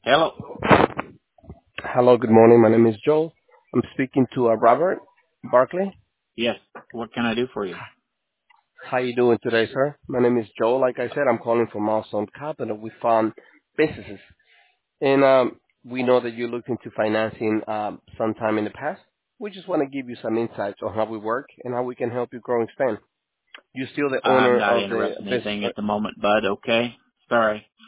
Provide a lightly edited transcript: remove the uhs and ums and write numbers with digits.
Hello. Hello, good morning. My name is Joel. I'm speaking to Robert Barkley. Yes. What can I do for you? How you doing today, sir? My name is Joel. Like I said, I'm calling from Milestone Capital. We found businesses, and we know that you looked into financing sometime in the past. We just want to give you some insights on how we work and how we can help you grow and expand. You're still the I'm owner not of the interested in business, anything right? at the moment, bud. Okay. Sorry.